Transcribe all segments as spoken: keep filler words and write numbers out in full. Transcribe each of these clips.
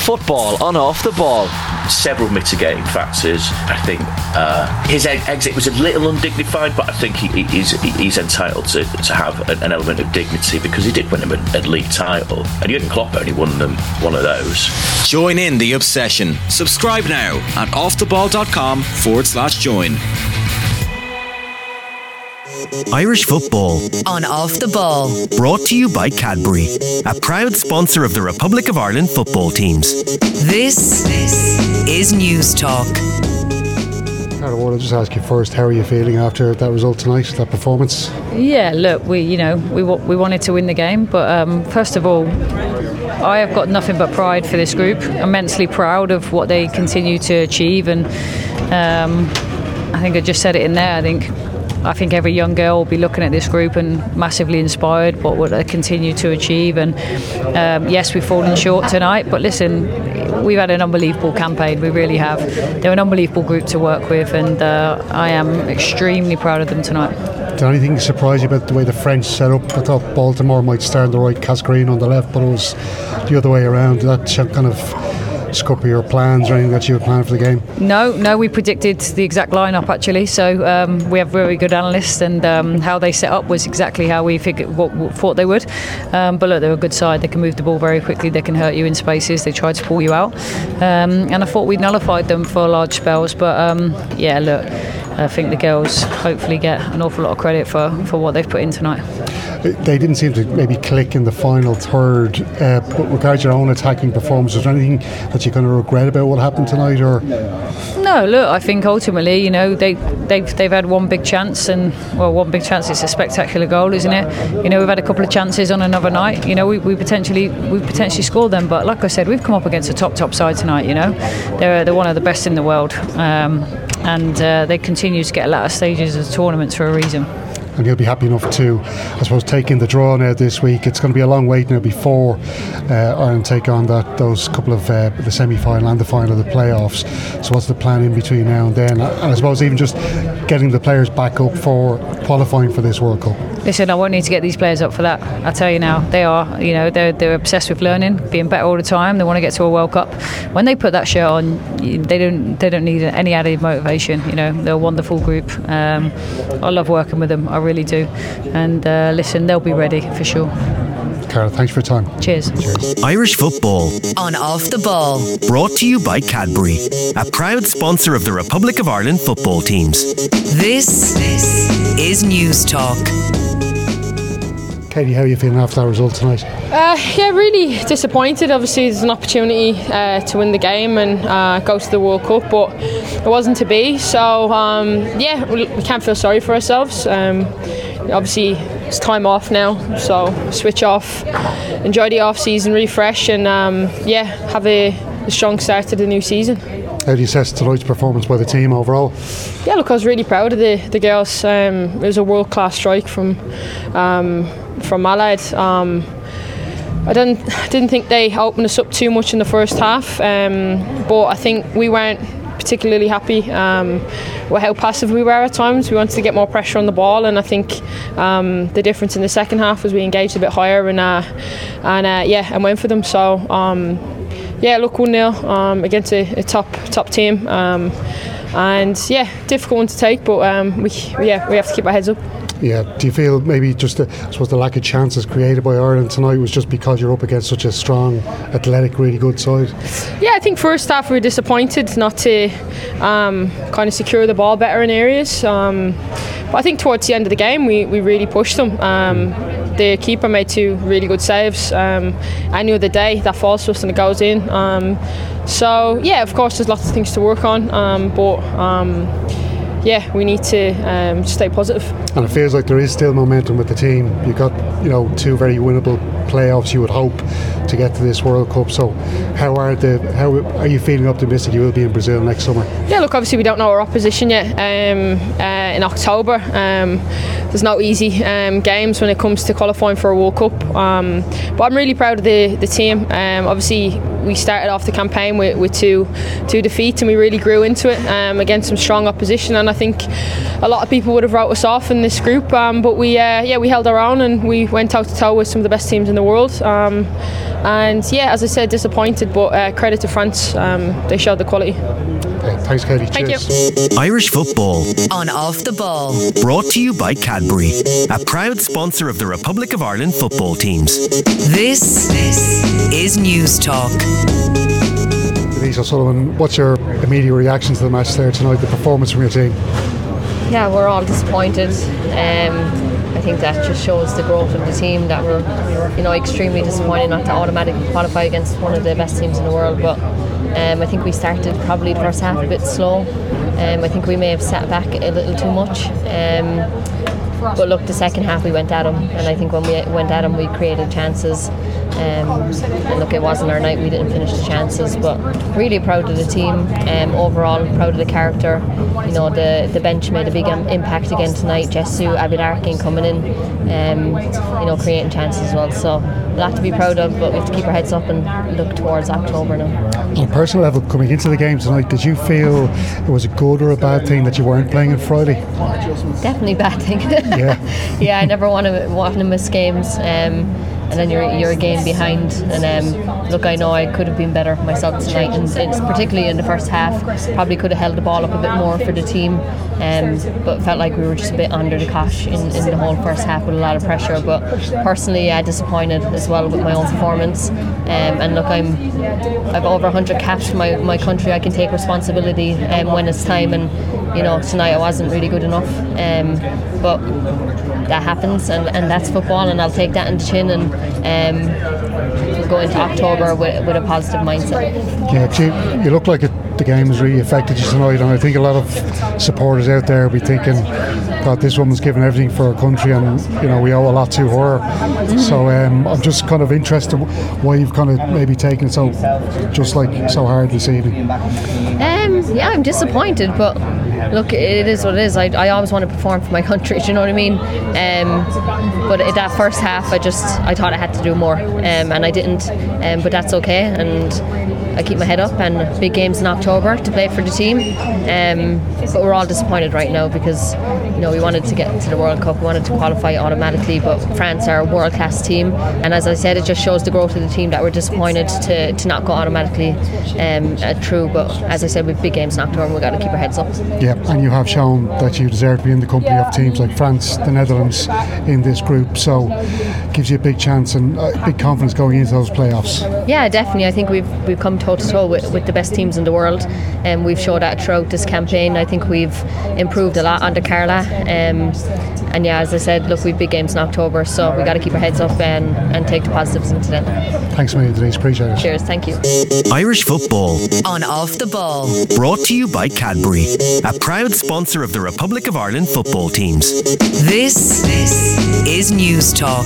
football on off the ball. Several mitigating factors. I think uh, his e- exit was a little undignified, but I think he, he's he's entitled to, to have an, an element of dignity because he did win him a, a league title, and Jurgen Klopp only won them one of those. Join in the obsession. Subscribe now at offtheball.com forward slash join. Irish football on Off the Ball. Brought to you by Cadbury, a proud sponsor of the Republic of Ireland football teams. This, this is News Talk. Cara, I'll just ask you first, how are you feeling after that result tonight, that performance? Yeah, look, we you know we we wanted to win the game, but um, first of all, I have got nothing but pride for this group. Immensely proud of what they continue to achieve, and um, I think I just said it in there. I think. I think every young girl will be looking at this group and massively inspired by what they continue to achieve. And um, yes, we've fallen short tonight, but listen, we've had an unbelievable campaign. We really have. They're an unbelievable group to work with, and uh, I am extremely proud of them tonight. Did anything surprise you about the way the French set up? I thought Baltimore might start on the right, Cascarine on the left, but it was the other way around. Did that kind of scupper your plans or anything that you had planned for the game? No, no, we predicted the exact lineup actually. So um, we have very good analysts, and um, how they set up was exactly how we figured what, what thought they would. Um, but look, they're a good side. They can move the ball very quickly. They can hurt you in spaces. They try to pull you out, um, and I thought we nullified them for large spells. But um, yeah, look, I think the girls hopefully get an awful lot of credit for, for what they've put in tonight. They didn't seem to maybe click in the final third, uh, but regarding your own attacking performance, is there anything that you kind of regret about what happened tonight? Or no, look, I think ultimately, you know, they they've they've had one big chance, and well, one big chance is a spectacular goal, isn't it? You know, we've had a couple of chances on another night. You know, we, we potentially we potentially scored them, but like I said, we've come up against a top top side tonight. You know, they're they're one of the best in the world, um, and uh, they continue to get latter stages of tournaments for a reason. And you'll be happy enough to, I suppose, taking the draw now this week. It's going to be a long wait now before uh, Ireland take on that those couple of uh, the semi-final and the final of the playoffs. So what's the plan in between now and then? And I suppose even just getting the players back up for qualifying for this World Cup. Listen, I won't need to get these players up for that. I tell you now, they are, you know, they're they're obsessed with learning, being better all the time. They want to get to a World Cup. When they put that shirt on, they don't they don't need any added motivation. You know, they're a wonderful group. Um, I love working with them. I really do. And uh, listen, they'll be ready for sure. Cara, thanks for your time. Cheers. Cheers. Irish football on Off the Ball. Brought to you by Cadbury, a proud sponsor of the Republic of Ireland football teams. This, this is News Talk. Katie, how are you feeling after that result tonight? Uh, yeah, really disappointed. Obviously, there's an opportunity uh, to win the game and uh, go to the World Cup, but it wasn't to be. So, um, yeah, we, we can't feel sorry for ourselves. Um, obviously, it's time off now, so switch off, enjoy the off-season, refresh, and um, yeah, have a, a strong start to the new season. How do you assess tonight's performance by the team overall? Yeah, look, I was really proud of the, the girls. Um, it was a world-class strike from um, from Malad. Um, I didn't didn't think they opened us up too much in the first half, um, but I think we weren't particularly happy um, with how passive we were at times. We wanted to get more pressure on the ball, and I think um, the difference in the second half was we engaged a bit higher and uh, and uh, yeah, and went for them. So. Um, Yeah, look, one nil um, against a, a top top team, um, and yeah, difficult one to take, but um, we yeah we have to keep our heads up. Yeah, do you feel maybe just the, I suppose the lack of chances created by Ireland tonight was just because you're up against such a strong, athletic, really good side? Yeah, I think first half we were disappointed not to um, kind of secure the ball better in areas, um, but I think towards the end of the game we, we really pushed them. Um, The keeper made two really good saves. Um, any other day that falls to us and it goes in. Um, so yeah, of course there's lots of things to work on, um, but um, yeah, we need to um, stay positive. And it feels like there is still momentum with the team. You've got, you know, two very winnable playoffs, you would hope, to get to this World Cup. So how are the how are you feeling optimistic you will be in Brazil next summer? Yeah, look, obviously we don't know our opposition yet. Um, uh, in October, um, there's no easy um, games when it comes to qualifying for a World Cup. Um, but I'm really proud of the the team. Um, obviously we started off the campaign with, with two two defeats, and we really grew into it um, against some strong opposition. And I think a lot of people would have wrote us off in this group, um, but we uh, yeah we held our own and we went toe to toe with some of the best teams in the world. Um, and yeah, as I said, disappointed, but uh, credit to France, um, they showed the quality. Okay, thanks, Katie. Thank Cheers. you. Irish football. On Off the Ball. Brought to you by Cadbury, a proud sponsor of the Republic of Ireland football teams. This, this is News Talk. Denise O'Sullivan, what's your immediate reaction to the match there tonight, the performance from your team? Yeah, we're all disappointed. Um, I think that just shows the growth of the team, that we're, you know, extremely disappointed not to automatically qualify against one of the best teams in the world. But um, I think we started probably the first half a bit slow. Um, I think we may have sat back a little too much. Um, but look, the second half we went at them, and I think when we went at them we created chances. Um, and look, it wasn't our night, we didn't finish the chances, but really proud of the team, um, overall proud of the character. You know, the, the bench made a big um, impact again tonight. Jesu, Abid Arkin coming in, um, you know, creating chances as well, so a lot to be proud of, but we have to keep our heads up and look towards October now. On a personal level, coming into the game tonight, did you feel it was a good or a bad thing that you weren't playing on Friday? Definitely a bad thing. Yeah. Yeah, I never want to, want to miss games. Um, and then you're you're a game behind, and um, look, I know I could have been better myself tonight, and it's particularly in the first half, probably could have held the ball up a bit more for the team, um, but felt like we were just a bit under the cosh in, in the whole first half with a lot of pressure. But personally, yeah, disappointed as well with my own performance, um, and look, I'm I've over one hundred caps for my, my country. I can take responsibility um, when it's time, and you know, tonight I wasn't really good enough, um, but that happens, and, and that's football, and I'll take that in the chin, and um, go into October with, with a positive mindset. Yeah, you, you look like it, the game has really affected you tonight, and I think a lot of supporters out there will be thinking, God, this woman's given everything for her country, and you know, we owe a lot to her. Mm-hmm. So um, I'm just kind of interested why you've kind of maybe taken it so just like so hard this evening. Um, yeah, I'm disappointed, but look, it is what it is. I, I always want to perform for my country, do you know what I mean? Um, but in that first half, I just I thought I had to do more, um, and I didn't. Um, but that's okay, and I keep my head up, and big games in October to play for the team. Um, but we're all disappointed right now because, you know, we wanted to get to the World Cup, we wanted to qualify automatically, but France are a world class team, and as I said, it just shows the growth of the team that we're disappointed to, to not go automatically um, uh, through. But as I said, with big games in October, we've got to keep our heads up. Yeah, and you have shown that you deserve to be in the company of teams like France, the Netherlands in this group, so gives you a big chance and uh, big confidence going into those playoffs. Yeah, definitely. I think we've we've come toe to toe with, with the best teams in the world, and we've showed that throughout this campaign. I think we've improved a lot under Carla, um, and yeah, as I said, look, we've big games in October, so we got to keep our heads up and, and take the positives into them. Thanks a million, Denise, appreciate it. Cheers, thank you. Irish football. On Off the Ball. Brought to you by Cadbury, a proud sponsor of the Republic of Ireland football teams. This, this is News Talk.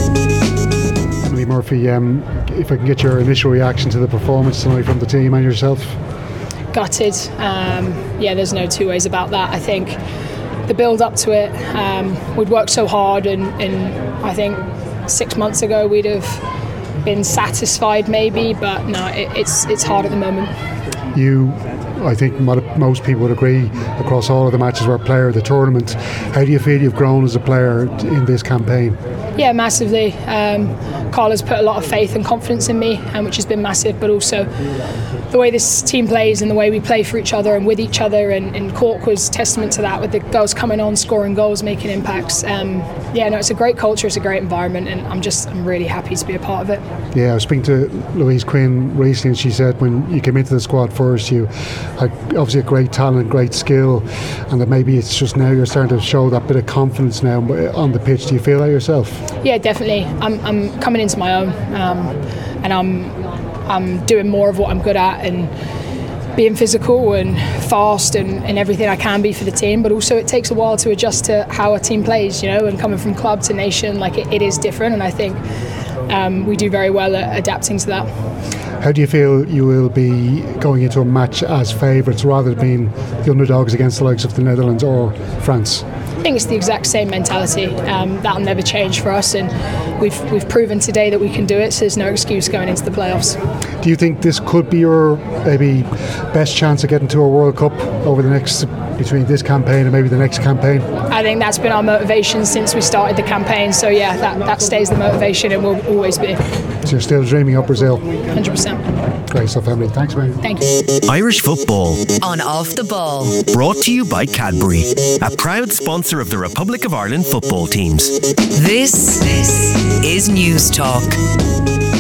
Emily Murphy, um, if I can get your initial reaction to the performance tonight from the team and yourself. Gutted. Um, yeah, there's no two ways about that. I think the build up to it, um, we'd worked so hard, and, and I think six months ago we'd have been satisfied maybe, but no, it, it's it's hard at the moment. You, I think most people would agree across all of the matches, were player of the tournament. How do you feel you've grown as a player in this campaign? Yeah, massively. Um, Carla's put a lot of faith and confidence in me, um, which has been massive, but also the way this team plays and the way we play for each other and with each other, and, and Cork was testament to that, with the girls coming on, scoring goals, making impacts. Um, yeah, no, it's a great culture, it's a great environment, and I'm just I'm really happy to be a part of it. Yeah, I was speaking to Louise Quinn recently, and she said when you came into the squad first, you had obviously a great talent, great skill, and that maybe it's just now you're starting to show that bit of confidence now on the pitch. Do you feel that yourself? Yeah, definitely. I'm, I'm coming into my own, um, and I'm I'm doing more of what I'm good at, and being physical and fast and, and everything I can be for the team. But also it takes a while to adjust to how a team plays, you know, and coming from club to nation, like it, it is different, and I think um, we do very well at adapting to that. How do you feel you will be going into a match as favourites rather than being the underdogs against the likes of the Netherlands or France? I think it's the exact same mentality. Um, that'll never change for us, and we've we've proven today that we can do it, so there's no excuse going into the playoffs. Do you think this could be your maybe best chance of getting to a World Cup over the next, between this campaign and maybe the next campaign? I think that's been our motivation since we started the campaign, so yeah, that, that stays the motivation and will always be. So you're still dreaming of Brazil? one hundred percent. Great stuff, Emily. Thanks, man. Thank you. Irish football. On Off the Ball. Brought to you by Cadbury, a proud sponsor of the Republic of Ireland football teams. This is News Talk.